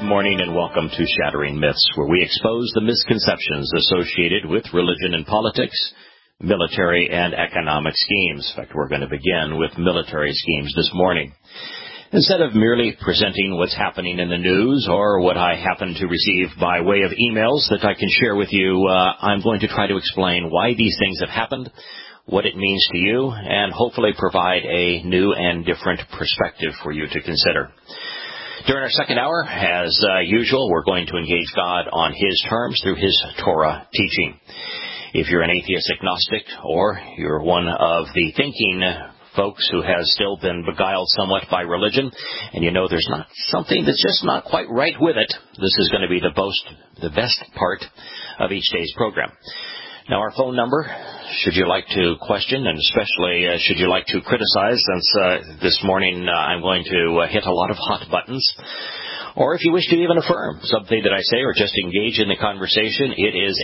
morning and welcome to Shattering Myths, where we expose the misconceptions associated with religion and politics, military and economic schemes. In fact, we're going to begin with military schemes this morning. Instead of merely presenting what's happening in the news or what I happen to receive by way of emails that I can share with you, I'm going to try to explain why these things have happened, what it means to you, and hopefully provide a new and different perspective for you to consider. During our second hour, as usual, we're going to engage God on His terms through His Torah teaching. If you're an atheist agnostic or you're one of the thinking folks who has still been beguiled somewhat by religion, and you know there's not something that's just not quite right with it, this is going to be the best part of each day's program. Now, our phone number, should you like to question, and especially should you like to criticize, since this morning I'm going to hit a lot of hot buttons, or if you wish to even affirm something that I say or just engage in the conversation, it is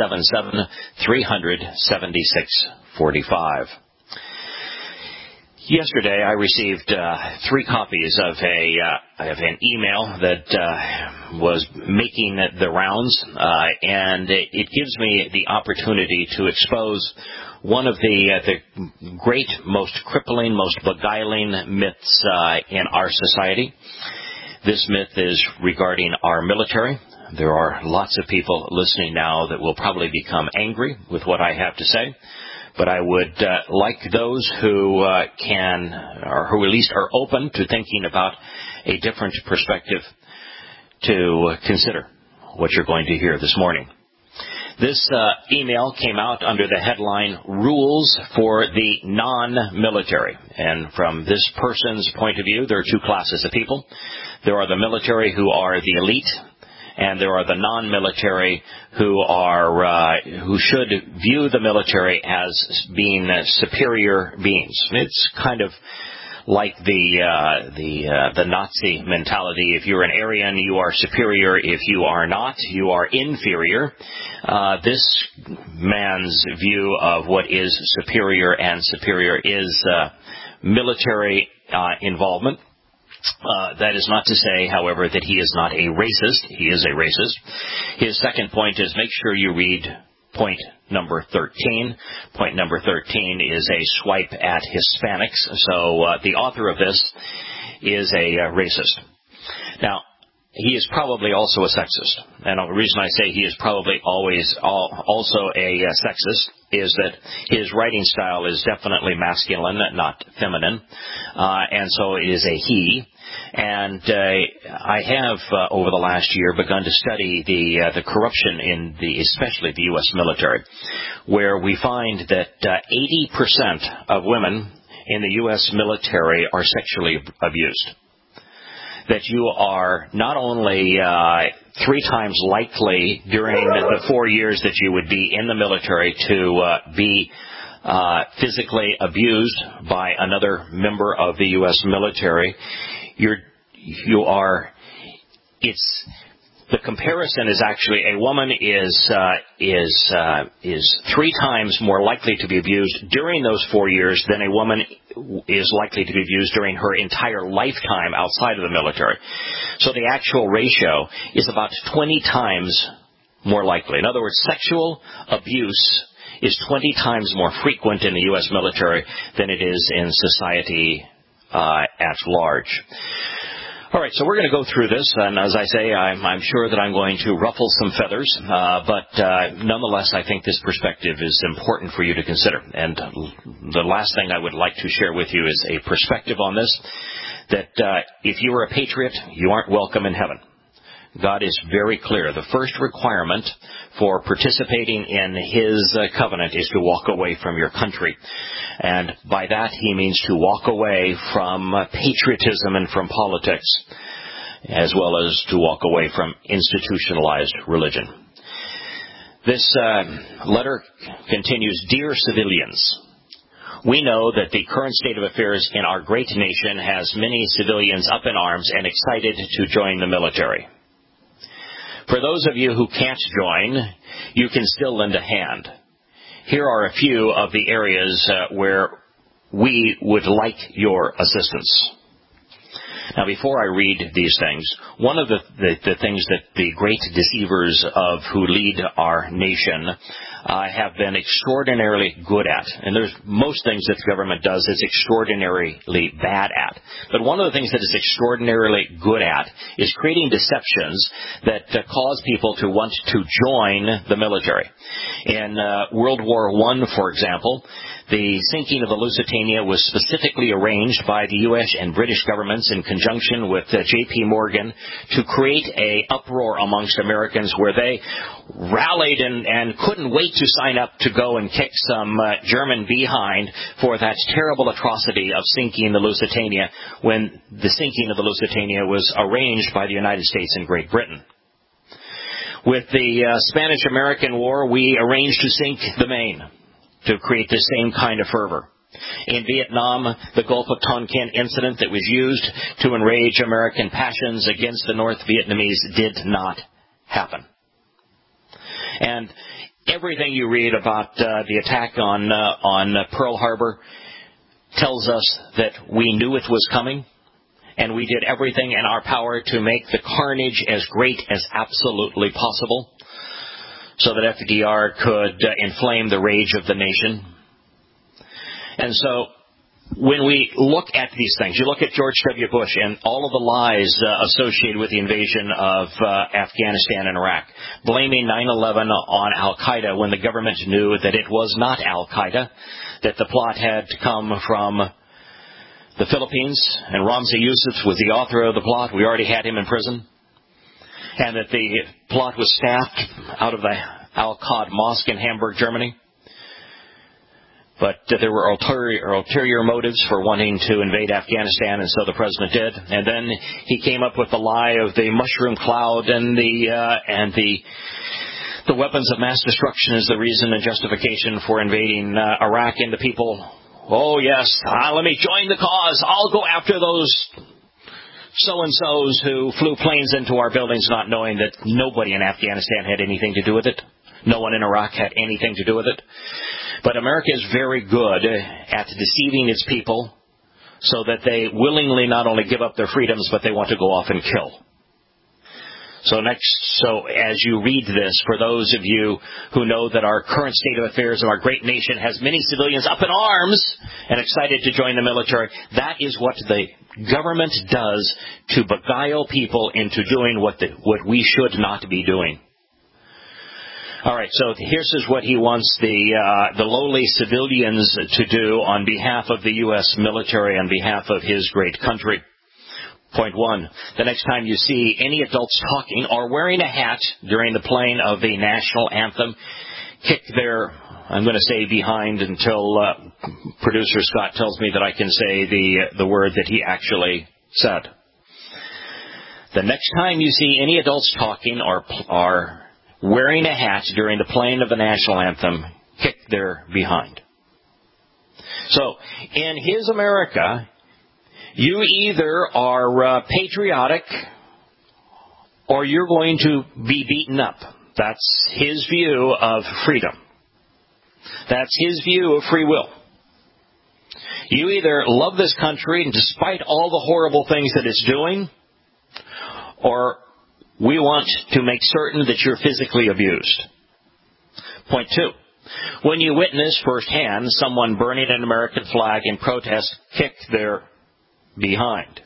877-300-7645. Yesterday, I received 3 copies of an email that was making the rounds, and it gives me the opportunity to expose one of the great, most crippling, most beguiling myths in our society. This myth is regarding our military. There are lots of people listening now that will probably become angry with what I have to say. But I would like those who can, or who at least are open to thinking about a different perspective, to consider what you're going to hear this morning. This email came out under the headline, Rules for the Non-Military. And from this person's point of view, there are 2 classes of people. There are the military who are the elite, and there are the non-military who should view the military as being superior beings. It's kind of like the Nazi mentality. If you're an Aryan, you are superior. If you are not, you are inferior. This man's view of what is superior and superior is military involvement. That is not to say, however, that he is not a racist. He is a racist. His second point is make sure you read point number 13. Point number 13 is a swipe at Hispanics. So the author of this is a racist. Now, he is probably also a sexist. And the reason I say he is probably also a sexist is that his writing style is definitely masculine, not feminine. And so it is a he. And I have, over the last year, begun to study the corruption in especially the U.S. military, where we find that 80% of women in the U.S. military are sexually abused. That you are not only 3 times likely during the 4 years that you would be in the military to be physically abused by another member of the U.S. military. The comparison is actually a woman is 3 times more likely to be abused during those 4 years than a woman is likely to be abused during her entire lifetime outside of the military. So the actual ratio is about 20 times more likely. In other words, sexual abuse is 20 times more frequent in the U.S. military than it is in society at large. All right, so we're going to go through this, and as I say, I'm sure that I'm going to ruffle some feathers, but nonetheless, I think this perspective is important for you to consider. And the last thing I would like to share with you is a perspective on this, that if you are a patriot, you aren't welcome in heaven. God is very clear. The first requirement for participating in His covenant is to walk away from your country. And by that, He means to walk away from patriotism and from politics, as well as to walk away from institutionalized religion. This letter continues, Dear civilians, we know that the current state of affairs in our great nation has many civilians up in arms and excited to join the military. For those of you who can't join, you can still lend a hand. Here are a few of the areas where we would like your assistance. Now, before I read these things, one of the things that the great deceivers of who lead our nation have been extraordinarily good at, and there's most things that the government does is extraordinarily bad at, but one of the things that is extraordinarily good at is creating deceptions that cause people to want to join the military. In World War I, for example, the sinking of the Lusitania was specifically arranged by the U.S. and British governments in conjunction with J.P. Morgan to create a uproar amongst Americans where they rallied and couldn't wait to sign up to go and kick some German behind for that terrible atrocity of sinking the Lusitania when the sinking of the Lusitania was arranged by the United States and Great Britain. With the Spanish-American War, we arranged to sink the Maine to create the same kind of fervor. In Vietnam, the Gulf of Tonkin incident that was used to enrage American passions against the North Vietnamese did not happen. And everything you read about the attack on Pearl Harbor tells us that we knew it was coming, and we did everything in our power to make the carnage as great as absolutely possible, so that FDR could inflame the rage of the nation. And so when we look at these things, you look at George W. Bush and all of the lies associated with the invasion of Afghanistan and Iraq, blaming 9/11 on Al-Qaeda when the government knew that it was not Al-Qaeda, that the plot had come from the Philippines, and Ramzi Yousef was the author of the plot. We already had him in prison. And that the plot was staffed out of the Al-Qad Mosque in Hamburg, Germany. But there were ulterior motives for wanting to invade Afghanistan, and so the president did. And then he came up with the lie of the mushroom cloud and the weapons of mass destruction as the reason and justification for invading Iraq. And the people, oh yes, let me join the cause. I'll go after those so-and-sos who flew planes into our buildings not knowing that nobody in Afghanistan had anything to do with it. No one in Iraq had anything to do with it. But America is very good at deceiving its people so that they willingly not only give up their freedoms, but they want to go off and kill. So as you read this, for those of you who know that our current state of affairs of our great nation has many civilians up in arms and excited to join the military, that is what the government does to beguile people into doing what we should not be doing. All right, so here's what he wants the lowly civilians to do on behalf of the U.S. military, on behalf of his great country. Point 1, the next time you see any adults talking or wearing a hat during the playing of the national anthem, kick their, I'm going to say behind until producer Scott tells me that I can say the word that he actually said. The next time you see any adults talking or wearing a hat during the playing of the national anthem, kick their behind. So, in his America, you either are patriotic or you're going to be beaten up. That's his view of freedom. That's his view of free will. You either love this country and despite all the horrible things that it's doing, or we want to make certain that you're physically abused. Point 2. When you witness firsthand someone burning an American flag in protest, kick their behind.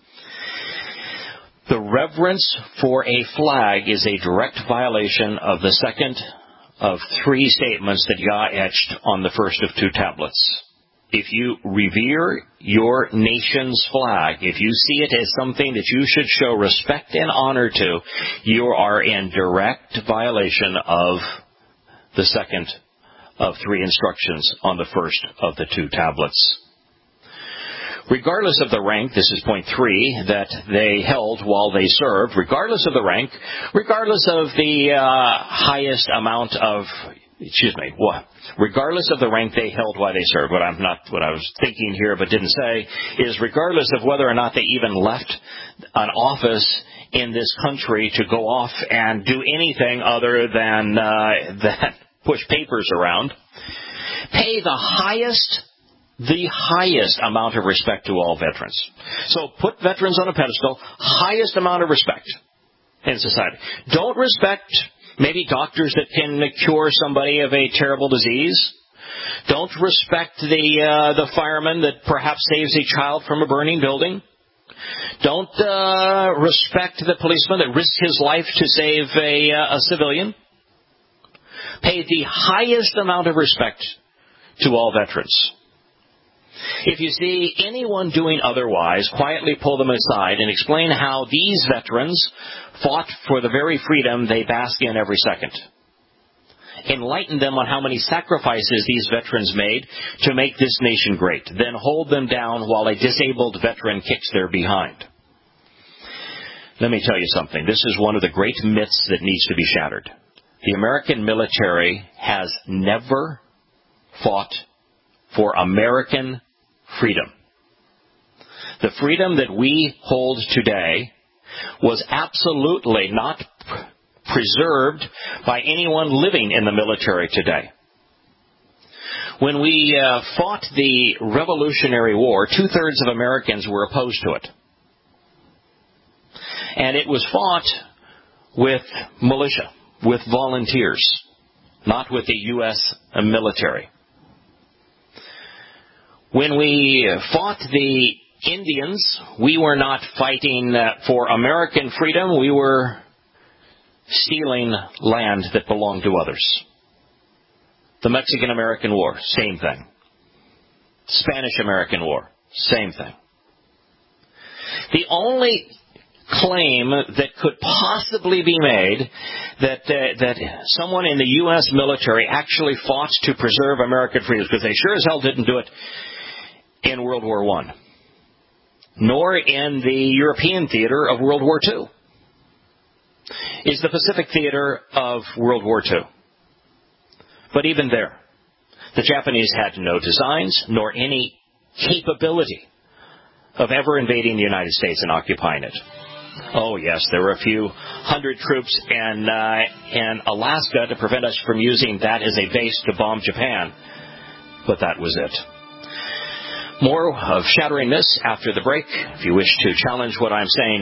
The reverence for a flag is a direct violation of the second of 3 statements that Yah etched on the first of 2 tablets. If you revere your nation's flag, if you see it as something that you should show respect and honor to, you are in direct violation of the second of 3 instructions on the first of the 2 tablets. Regardless of the rank, this is point 3, that they held while they served, regardless of the rank, regardless of the highest amount of, regardless of the rank they held while they served, what I was thinking here but didn't say, is regardless of whether or not they even left an office in this country to go off and do anything other than push papers around, pay the highest the highest amount of respect to all veterans. So put veterans on a pedestal, highest amount of respect in society. Don't respect maybe doctors that can cure somebody of a terrible disease. Don't respect the fireman that perhaps saves a child from a burning building. Don't respect the policeman that risks his life to save a civilian. Pay the highest amount of respect to all veterans. If you see anyone doing otherwise, quietly pull them aside and explain how these veterans fought for the very freedom they bask in every second. Enlighten them on how many sacrifices these veterans made to make this nation great. Then hold them down while a disabled veteran kicks their behind. Let me tell you something. This is one of the great myths that needs to be shattered. The American military has never fought for American freedom. The freedom that we hold today was absolutely not preserved by anyone living in the military today. When we fought the Revolutionary War, 2/3 of Americans were opposed to it. And it was fought with militia, with volunteers, not with the U.S. military. When we fought the Indians, we were not fighting for American freedom. We were stealing land that belonged to others. The Mexican-American War, same thing. Spanish-American War, same thing. The only claim that could possibly be made that someone in the U.S. military actually fought to preserve American freedoms, because they sure as hell didn't do it in World War I, nor in the European theater of World War II, is the Pacific theater of World War II. But even there, the Japanese had no designs nor any capability of ever invading the United States and occupying it. Oh, yes, there were a few hundred troops in Alaska to prevent us from using that as a base to bomb Japan. But that was it. More of Shattering Myths after the break. If you wish to challenge what I'm saying,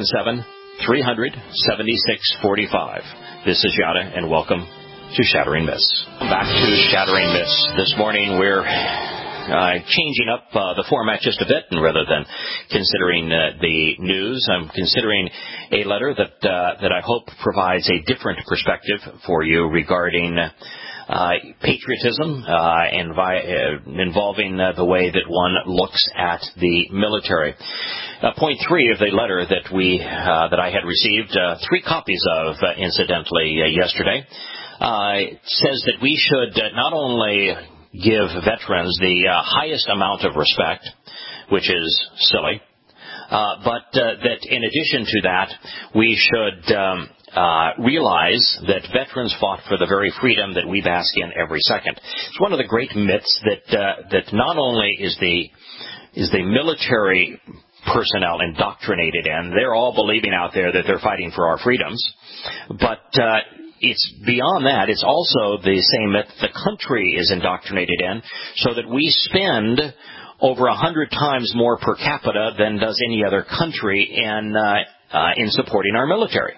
877-300-7645. This is Yada, and welcome to Shattering Myths. Back to Shattering Myths. This morning we're changing up the format just a bit, and rather than considering the news, I'm considering a letter that I hope provides a different perspective for you regarding patriotism involving the way that one looks at the military. Point 3 of the letter that I had received 3 copies of, incidentally, yesterday, says that we should not only give veterans the highest amount of respect, which is silly, but that in addition to that, we should realize that veterans fought for the very freedom that we bask in every second. It's one of the great myths that not only is the military personnel indoctrinated in, they're all believing out there that they're fighting for our freedoms, but it's beyond that. It's also the same myth the country is indoctrinated in, so that we spend over 100 times more per capita than does any other country in supporting our military.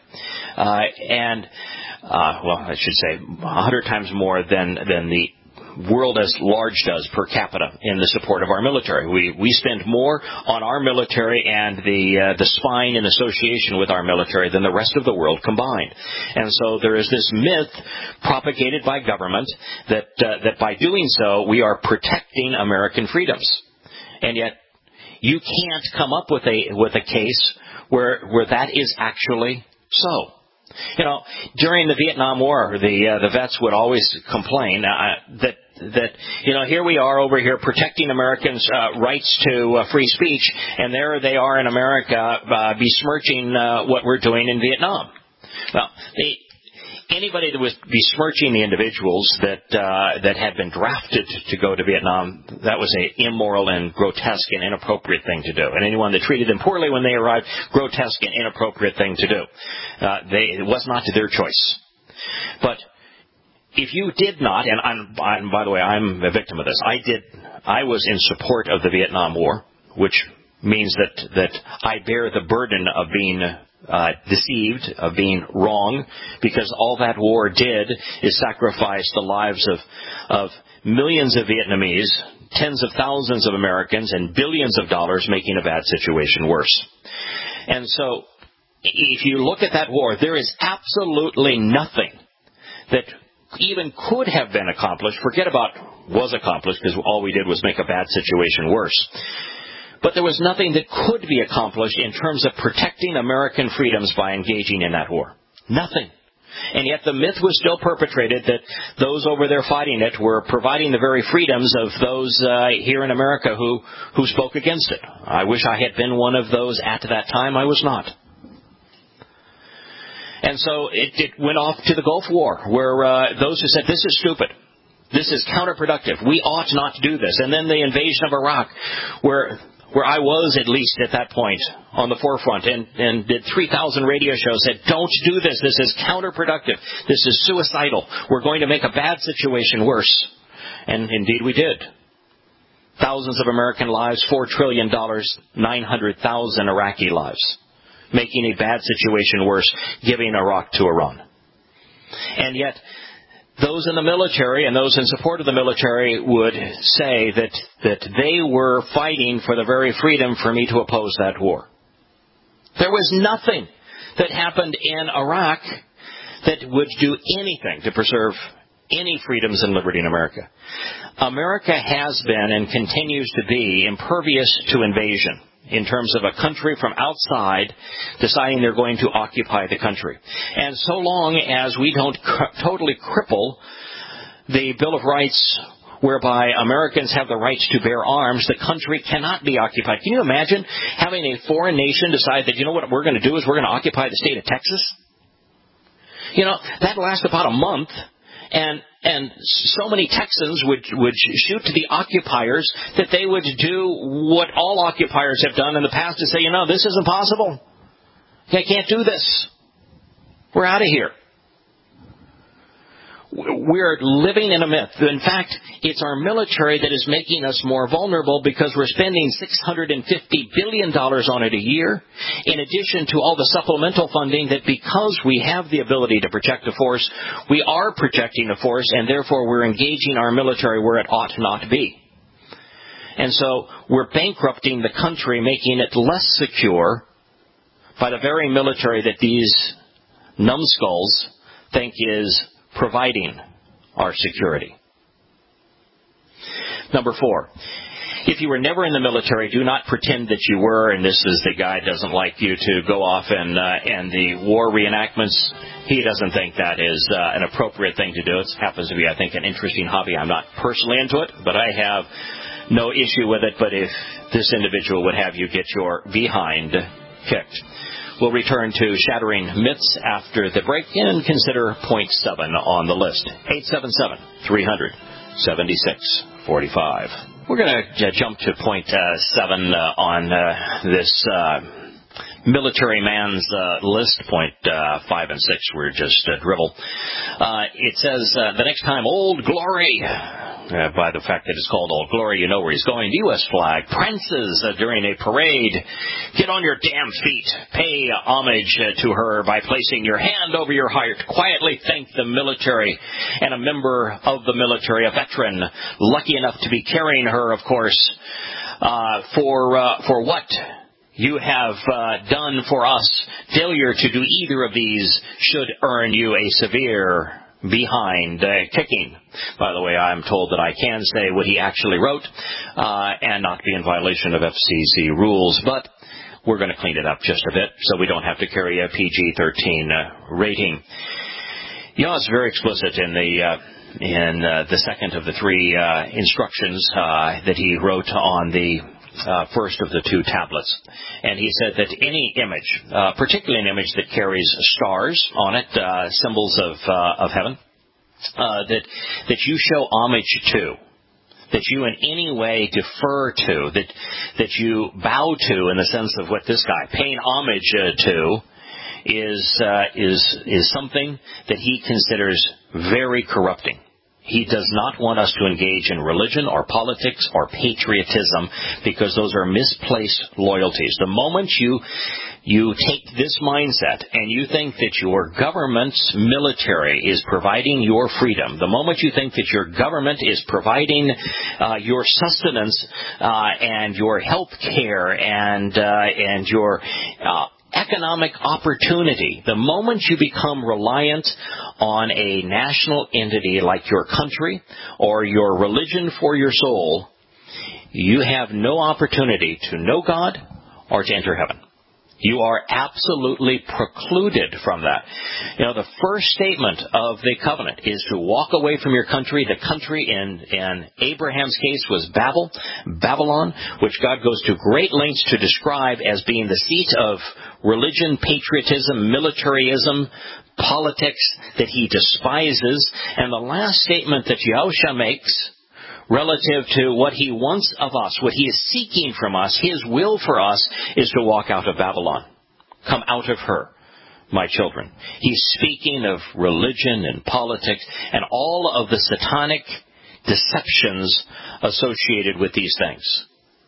I should say 100 times more than the world as large does per capita in the support of our military. We spend more on our military and the spine in association with our military than the rest of the world combined. And so there is this myth propagated by government that by doing so we are protecting American freedoms. And yet you can't come up with a case where that is actually so. You know, during the Vietnam War, the vets would always complain that here we are over here protecting Americans' rights to free speech, and there they are in America besmirching what we're doing in Vietnam. Well, anybody that was besmirching the individuals that had been drafted to go to Vietnam, that was an immoral and grotesque and inappropriate thing to do. And anyone that treated them poorly when they arrived, grotesque and inappropriate thing to do. It was not their choice. But if you did not, and by the way, I'm a victim of this. I I was in support of the Vietnam War, which means that I bear the burden of being deceived, of being wrong, because all that war did is sacrifice the lives of millions of Vietnamese, tens of thousands of Americans, and billions of dollars, making a bad situation worse. And so, if you look at that war, there is absolutely nothing that even could have been accomplished. Forget about was accomplished, because all we did was make a bad situation worse. But there was nothing that could be accomplished in terms of protecting American freedoms by engaging in that war. Nothing. And yet the myth was still perpetrated that those over there fighting it were providing the very freedoms of those here in America who spoke against it. I wish I had been one of those at that time. I was not. And so it went off to the Gulf War, where those who said, this is stupid, this is counterproductive, we ought not to do this. And then the invasion of Iraq, where I was, at least at that point, on the forefront and did 3,000 radio shows, said, don't do this. This is counterproductive. This is suicidal. We're going to make a bad situation worse. And indeed we did. Thousands of American lives, $4 trillion, 900,000 Iraqi lives, making a bad situation worse, giving Iraq to Iran. And yet, those in the military and those in support of the military would say that they were fighting for the very freedom for me to oppose that war. There was nothing that happened in Iraq that would do anything to preserve any freedoms and liberty in America. America has been and continues to be impervious to invasion in terms of a country from outside deciding they're going to occupy the country. And so long as we don't totally cripple the Bill of Rights whereby Americans have the rights to bear arms, the country cannot be occupied. Can you imagine having a foreign nation decide that, you know what we're going to do is we're going to occupy the state of Texas? You know, that lasts about a month. And so many Texans would shoot to the occupiers that they would do what all occupiers have done in the past to say, you know, this isn't possible. I can't do this. We're out of here. We're living in a myth. In fact, it's our military that is making us more vulnerable because we're spending $650 billion on it a year, in addition to all the supplemental funding that because we have the ability to project a force, we are projecting a force, and therefore we're engaging our military where it ought not be. And so we're bankrupting the country, making it less secure by the very military that these numbskulls think is providing our security. Number 4, if you were never in the military, do not pretend that you were, and this is the guy doesn't like you to go off and the war reenactments. He doesn't think that is an appropriate thing to do. It happens to be, I think, an interesting hobby. I'm not personally into it, but I have no issue with it. But if this individual would have you get your behind kicked. We'll return to Shattering Myths after the break and consider point 7 on the list. 877-300-7645. We're going to jump to point 7 on this military man's list. Point 5 and 6 were just dribble. It says, the next time Old Glory, by the fact that it's called Old Glory, you know where he's going. The U.S. flag prances during a parade. Get on your damn feet. Pay homage to her by placing your hand over your heart. Quietly thank the military and a member of the military, a veteran, lucky enough to be carrying her, of course, for what you have done for us. Failure to do either of these should earn you a severe behind kicking. By the way, I'm told that I can say what he actually wrote and not be in violation of FCC rules, but we're going to clean it up just a bit so we don't have to carry a PG-13 rating. It's very explicit in the second of the 3 instructions that he wrote on the first of the 2 tablets. And he said that any image, particularly an image that carries stars on it, symbols of heaven, that you show homage to, that you in any way defer to, that you bow to in the sense of what this guy, paying homage to, is something that he considers very corrupting. He does not want us to engage in religion or politics or patriotism, because those are misplaced loyalties. The moment you take this mindset and you think that your government's military is providing your freedom, the moment you think that your government is providing your sustenance and your health care and your economic opportunity, the moment you become reliant on a national entity like your country or your religion for your soul, you have no opportunity to know God or to enter heaven. You are absolutely precluded from that. You know, the first statement of the covenant is to walk away from your country. The country in Abraham's case was Babylon, which God goes to great lengths to describe as being the seat of religion, patriotism, militarism, politics that he despises. And the last statement that Yahushua makes relative to what he wants of us, what he is seeking from us, his will for us, is to walk out of Babylon. Come out of her, my children. He's speaking of religion and politics and all of the satanic deceptions associated with these things.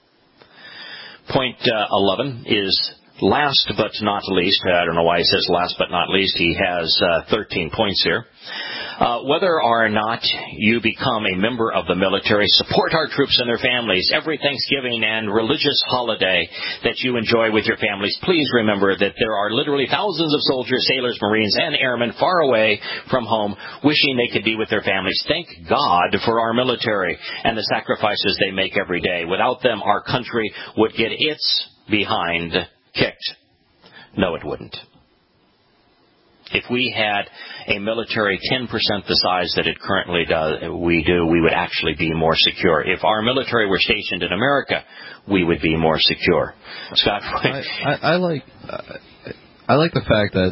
Point 11 is last but not least. I don't know why he says last but not least. He has 13 points here. Whether or not you become a member of the military, support our troops and their families. Every Thanksgiving and religious holiday that you enjoy with your families, please remember that there are literally thousands of soldiers, sailors, Marines, and airmen far away from home wishing they could be with their families. Thank God for our military and the sacrifices they make every day. Without them, our country would get its behind kicked. No, it wouldn't. If we had a military 10% the size that it currently we would actually be more secure. If our military were stationed in America, we would be more secure. Scott? I like the fact that,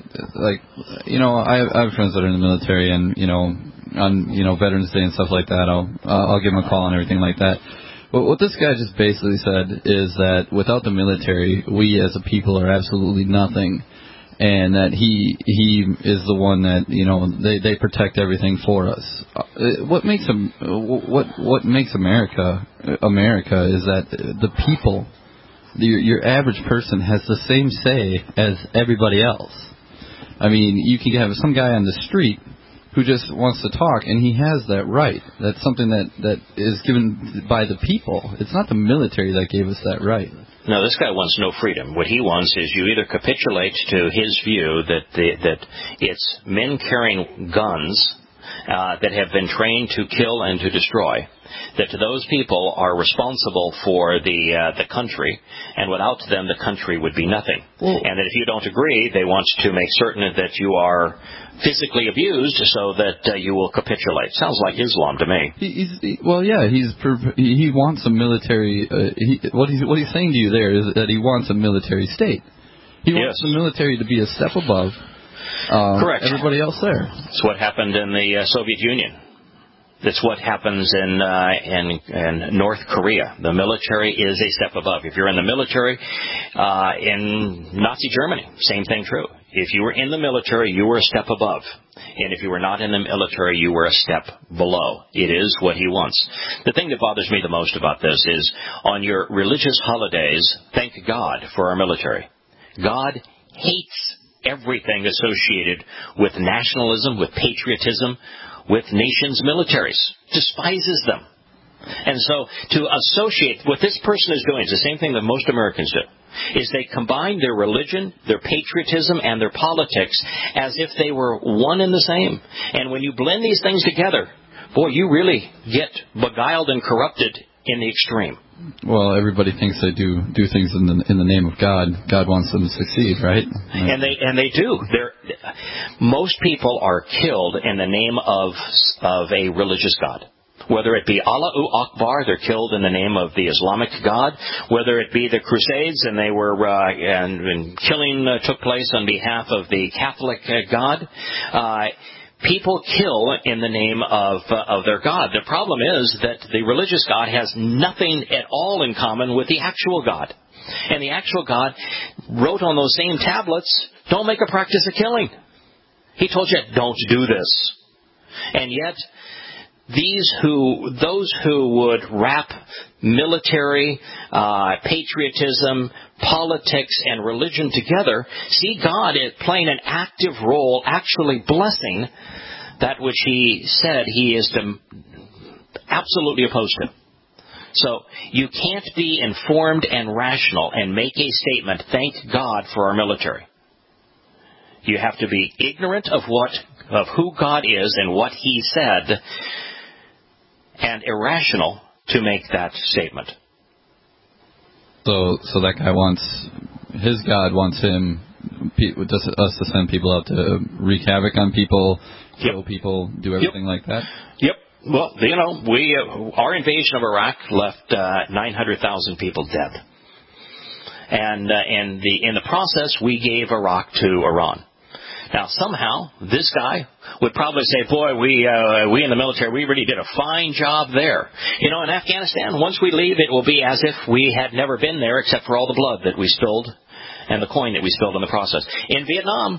I have friends that are in the military, and, on, Veterans Day and stuff like that, I'll give them a call and everything like that. But what this guy just basically said is that without the military, we as a people are absolutely nothing. And that he is the one that, they protect everything for us. What makes America is that the people, your average person, has the same say as everybody else. I mean, you can have some guy on the street who just wants to talk, and he has that right. That's something that is given by the people. It's not the military that gave us that right. No, this guy wants no freedom. What he wants is you either capitulate to his view that it's men carrying guns that have been trained to kill and to destroy, that those people are responsible for the country, and without them the country would be nothing. Well, and that if you don't agree, they want to make certain that you are physically abused so that you will capitulate. Sounds like Islam to me. He wants a military. What he's saying to you there is that he wants a military state. He wants the military to be a step above correct. Everybody else there. It's what happened in the Soviet Union. That's what happens in North Korea. The military is a step above. If you're in the military in Nazi Germany, same thing true. If you were in the military, you were a step above. And if you were not in the military, you were a step below. It is what he wants. The thing that bothers me the most about this is on your religious holidays, thank God for our military. God hates everything associated with nationalism, with patriotism, with nations' militaries, despises them. And so to associate, what this person is doing is the same thing that most Americans do, is they combine their religion, their patriotism, and their politics as if they were one and the same. And when you blend these things together, boy, you really get beguiled and corrupted in the extreme. Well, everybody thinks they do things in the name of God. God wants them to succeed, right? And they do. Most people are killed in the name of a religious God. Whether it be Allahu Akbar, they're killed in the name of the Islamic God. Whether it be the Crusades, and they were and killing took place on behalf of the Catholic God. People kill in the name of their God. The problem is that the religious God has nothing at all in common with the actual God. And the actual God wrote on those same tablets, don't make a practice of killing. He told you, don't do this. And yet, those who would wrap military, patriotism, politics, and religion together see God as playing an active role, actually blessing that which He said He is absolutely opposed to. So you can't be informed and rational and make a statement, thank God for our military. You have to be ignorant of who God is and what He said, and irrational to make that statement. So that guy his God wants us to send people out to wreak havoc on people, kill people, do everything like that? Yep. Well, our invasion of Iraq left 900,000 people dead. And in the process, we gave Iraq to Iran. Now, somehow, this guy would probably say, boy, we in the military, we really did a fine job there. In Afghanistan, once we leave, it will be as if we had never been there except for all the blood that we spilled and the coin that we spilled in the process. In Vietnam,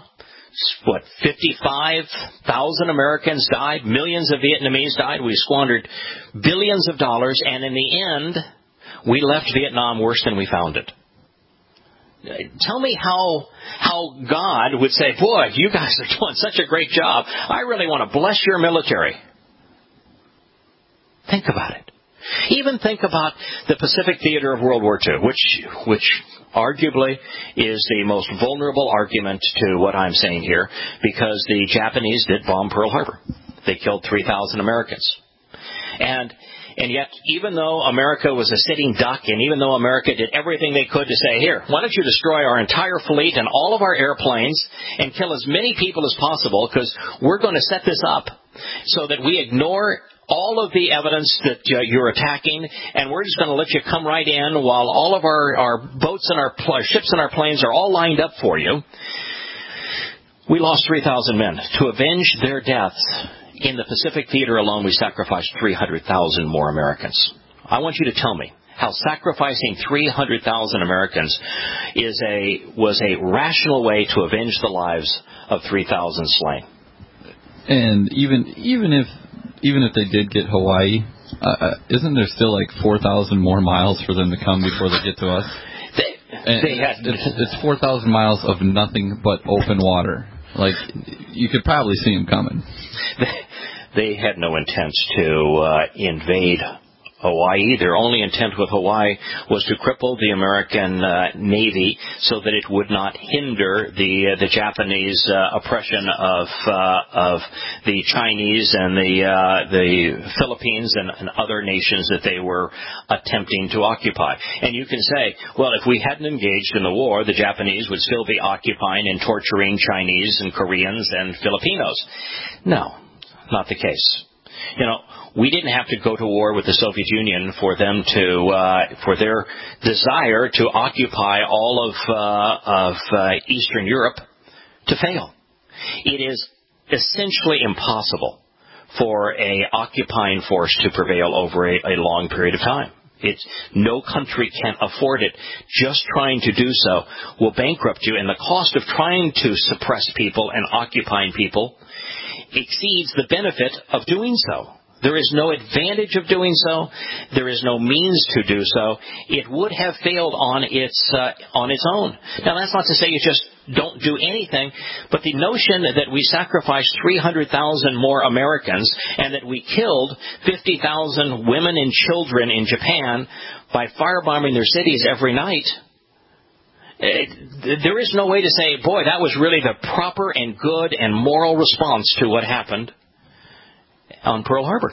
55,000 Americans died, millions of Vietnamese died, we squandered billions of dollars, and in the end, we left Vietnam worse than we found it. Tell me how God would say, boy, you guys are doing such a great job. I really want to bless your military. Think about it. Even think about the Pacific theater of World War II, which arguably is the most vulnerable argument to what I'm saying here, because the Japanese did bomb Pearl Harbor. They killed 3,000 Americans. And yet, even though America was a sitting duck, and even though America did everything they could to say, here, why don't you destroy our entire fleet and all of our airplanes and kill as many people as possible, because we're going to set this up so that we ignore all of the evidence that you're attacking, and we're just going to let you come right in while all of our boats and our ships and our planes are all lined up for you. We lost 3,000 men. To avenge their deaths, in the Pacific theater alone, we sacrificed 300,000 more Americans. I want you to tell me how sacrificing 300,000 Americans was a rational way to avenge the lives of 3,000 slain. And even if they did get Hawaii, isn't there still like 4,000 more miles for them to come before they get to us? It's 4,000 miles of nothing but open water. Like, you could probably see them coming. They had no intent to invade Hawaii. Their only intent with Hawaii was to cripple the American Navy so that it would not hinder the Japanese oppression of the Chinese and the Philippines and other nations that they were attempting to occupy. And you can say, well, if we hadn't engaged in the war, the Japanese would still be occupying and torturing Chinese and Koreans and Filipinos. No, not the case. We didn't have to go to war with the Soviet Union for them for their desire to occupy all of Eastern Europe to fail. It is essentially impossible for a occupying force to prevail over a long period of time. No country can afford it. Just trying to do so will bankrupt you, and the cost of trying to suppress people and occupying people exceeds the benefit of doing so. There is no advantage of doing so. There is no means to do so. It would have failed on its own. Now, that's not to say you just don't do anything, but the notion that we sacrificed 300,000 more Americans and that we killed 50,000 women and children in Japan by firebombing their cities every night, there is no way to say, boy, that was really the proper and good and moral response to what happened on Pearl Harbor.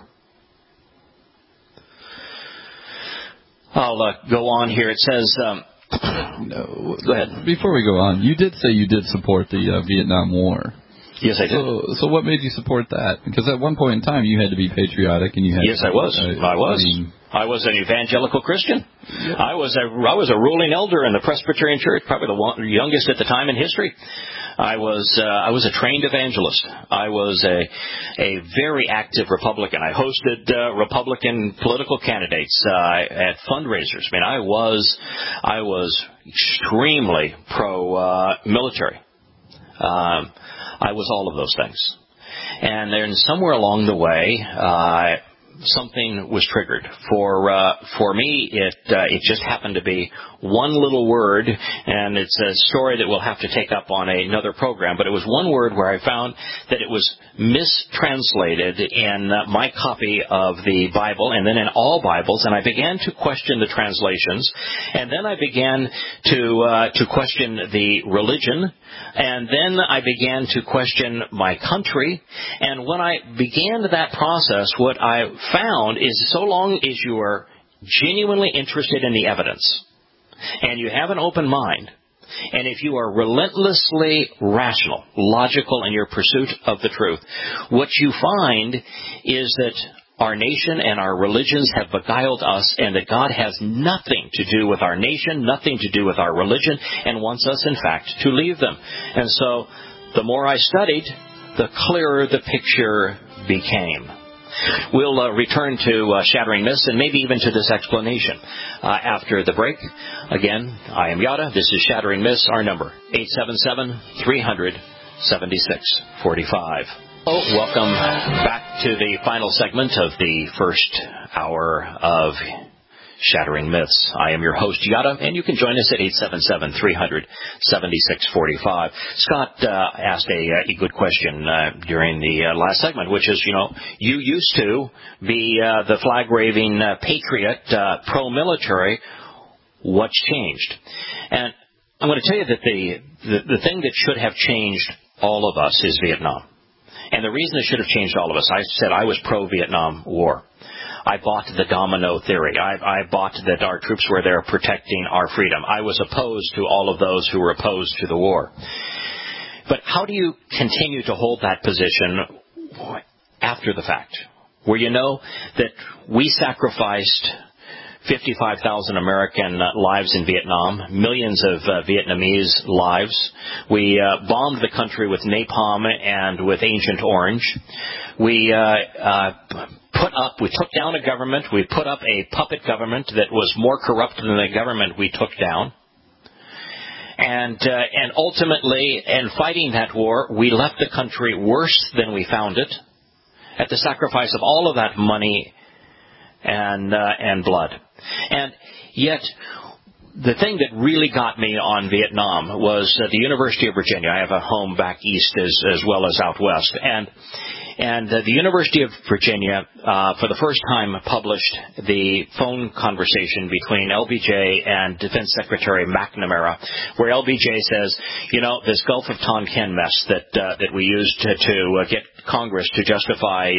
I'll go on here. It says, go ahead. Before we go on, you did say you did support the Vietnam War. Yes, I did. So what made you support that? Because at one point in time, you had to be patriotic, and you had. Yes, I was. I was an evangelical Christian. Yep. I was a ruling elder in the Presbyterian Church, probably the youngest at the time in history. I was a trained evangelist. I was a very active Republican. I hosted Republican political candidates at fundraisers. I mean, I was extremely pro military. I was all of those things. And then somewhere along the way, something was triggered. For me, it just happened to be one little word, and it's a story that we'll have to take up on another program, but it was one word where I found that it was mistranslated in my copy of the Bible and then in all Bibles, and I began to question the translations, and then I began to question the religion, and then I began to question my country, and when I began that process, what I found is so long as you are genuinely interested in the evidence, and you have an open mind, and if you are relentlessly rational, logical in your pursuit of the truth, what you find is that our nation and our religions have beguiled us, and that God has nothing to do with our nation, nothing to do with our religion, and wants us, in fact, to leave them. And so, the more I studied, the clearer the picture became. We'll return to Shattering Myths and maybe even to this explanation after the break. Again, I am Yada. This is Shattering Myths. Our number, 877-300-7645. Welcome back to the final segment of the first hour of Shattering Myths. I am your host, Yada, and you can join us at 877-300-7645. Scott asked a good question during the last segment, which is, you used to be the flag-waving patriot, pro-military. What's changed? And I'm going to tell you that the thing that should have changed all of us is Vietnam. And the reason it should have changed all of us, I said I was pro-Vietnam War. I bought the domino theory. I bought that our troops were there protecting our freedom. I was opposed to all of those who were opposed to the war. But how do you continue to hold that position after the fact, where you know that we sacrificed 55,000 American lives in Vietnam, millions of Vietnamese lives. We bombed the country with napalm and with Agent Orange. We took down a government. We put up a puppet government that was more corrupt than the government we took down. And ultimately, in fighting that war, we left the country worse than we found it, at the sacrifice of all of that money and blood. And yet, the thing that really got me on Vietnam was the University of Virginia. I have a home back east as well as out west. And the University of Virginia, for the first time, published the phone conversation between LBJ and Defense Secretary McNamara, where LBJ says, this Gulf of Tonkin mess that we used to get Congress to justify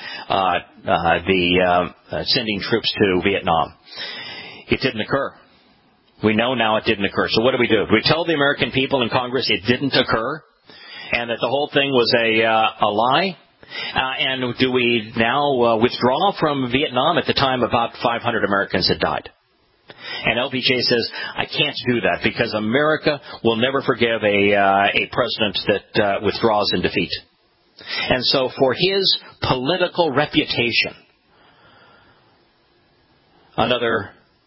sending troops to Vietnam. It didn't occur. We know now it didn't occur. So what do? We tell the American people in Congress it didn't occur, and that the whole thing was a lie? And do we now withdraw from Vietnam? At the time, about 500 Americans had died. And LBJ says, I can't do that because America will never forgive a president that withdraws in defeat. And so for his political reputation, another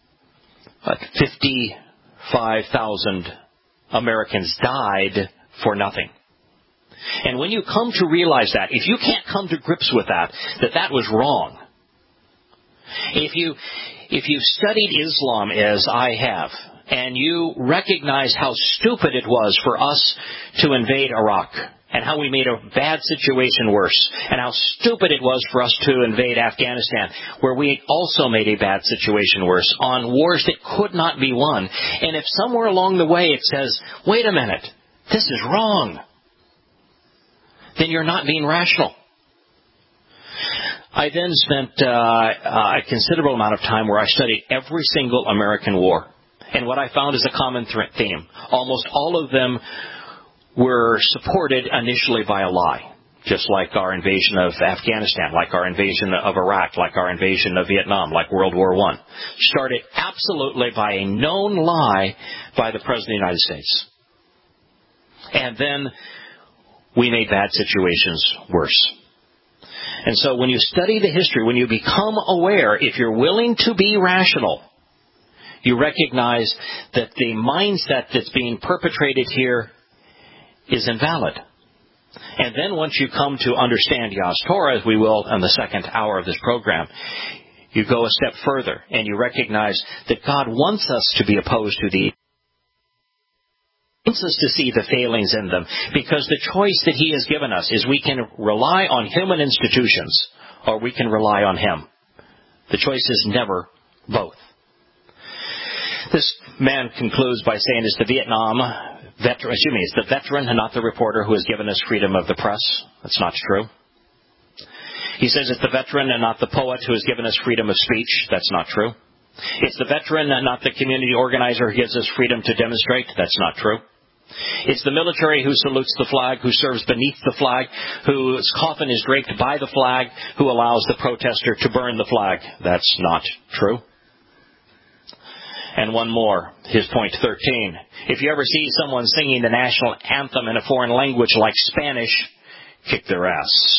55,000 Americans died for nothing. And when you come to realize that, if you can't come to grips with that was wrong, if you've studied Islam as I have, and you recognize how stupid it was for us to invade Iraq, and how we made a bad situation worse, and how stupid it was for us to invade Afghanistan, where we also made a bad situation worse, on wars that could not be won, and if somewhere along the way it says, wait a minute, this is wrong, then you're not being rational. I then spent a considerable amount of time where I studied every single American war. And what I found is a common theme. Almost all of them were supported initially by a lie. Just like our invasion of Afghanistan, like our invasion of Iraq, like our invasion of Vietnam, like World War I. Started absolutely by a known lie by the President of the United States. And then we made bad situations worse. And so when you study the history, when you become aware, if you're willing to be rational, you recognize that the mindset that's being perpetrated here is invalid. And then once you come to understand Yah's Torah, as we will in the second hour of this program, you go a step further and you recognize that God wants us to be opposed to the wants us to see the failings in them, because the choice that He has given us is we can rely on human institutions or we can rely on Him. The choice is never both. This man concludes by saying it's the it's the veteran and not the reporter who has given us freedom of the press. That's not true. He says it's the veteran and not the poet who has given us freedom of speech. That's not true. It's the veteran and not the community organizer who gives us freedom to demonstrate. That's not true. It's the military who salutes the flag, who serves beneath the flag, whose coffin is draped by the flag, who allows the protester to burn the flag. That's not true. And one more, his point 13. If you ever see someone singing the national anthem in a foreign language like Spanish, kick their ass.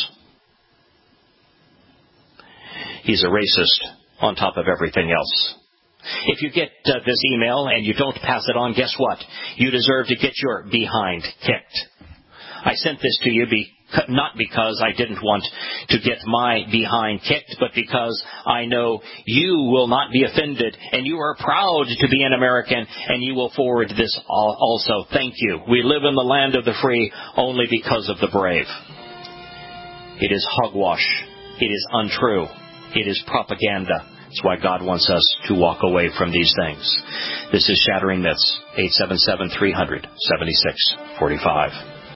He's a racist on top of everything else. If you get this email and you don't pass it on, guess what? You deserve to get your behind kicked. I sent this to you not because I didn't want to get my behind kicked, but because I know you will not be offended, and you are proud to be an American, and you will forward this also. Thank you. We live in the land of the free only because of the brave. It is hogwash. It is untrue. It is propaganda. It's why God wants us to walk away from these things. This is Shattering Myths, 877-300-7645.